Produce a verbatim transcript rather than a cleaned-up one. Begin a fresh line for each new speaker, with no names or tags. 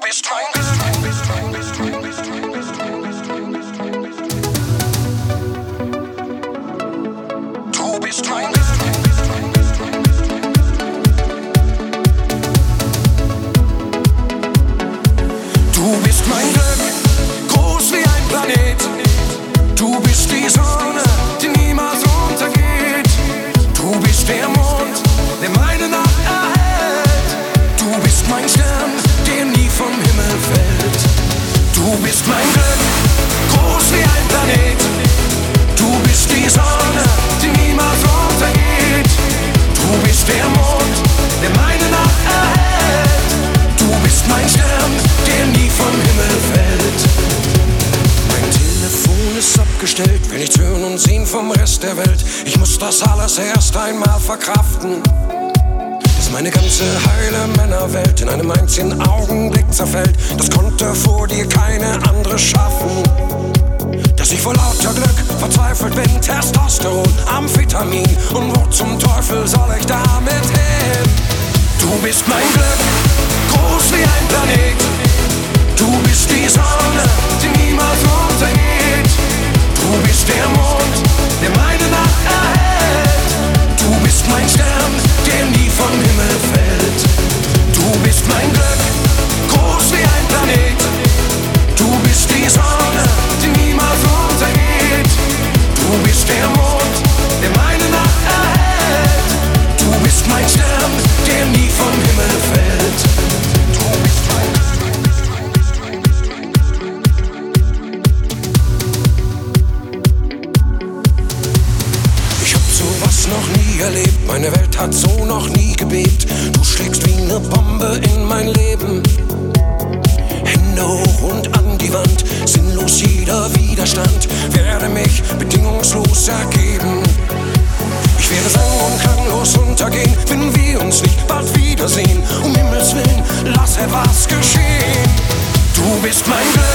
bist mein Glück. Du bist mein Glück. Du bist mein Glück, groß wie ein Planet. Du bist die Sonne, die niemals untergeht. Du bist der Mond, der meine Nacht erhält. Du bist mein Stern, der nie vom Himmel fällt. Du bist mein Glück, groß wie ein Planet. Du bist die Sonne, die niemals untergeht. Du bist der Mond, der meine Nacht erhält. Du bist mein Stern, der nie vom Himmel fällt. Mein Telefon ist abgestellt, will nichts hören und sehen vom Rest der Welt. Ich muss das alles erst einmal verkraften, dass meine ganze heile Männerwelt in einem einzigen Augenblick zerfällt. Das konnte vor dir keine andere schaffen. Dass ich vor lauter Glück verzweifelt bin, Testosteron, Amphetamin. Und wo zum Teufel soll ich damit hin? Du bist mein Glück, groß wie ein Planet. Du bist die Sonne, die niemals untergeht. Du bist der Mond, der meine Nacht erhält. Du bist mein Stern, der nie vom Himmel fällt. Du bist mein Glück, groß wie ein Planet. Du bist die Sonne, die niemals untergeht. Du bist der Mond, der meine Nacht erhält. Du bist mein Stern, der nie vom Himmel fällt. Du bist mein Glück. Noch nie erlebt, meine Welt hat so noch nie gebebt. Du schlägst wie eine Bombe in mein Leben. Hände hoch und an die Wand, sinnlos jeder Widerstand. Werde mich bedingungslos ergeben. Ich werde sang- und klanglos untergehen, wenn wir uns nicht bald wiedersehen. Um Himmels Willen, lass etwas geschehen. Du bist mein Glück,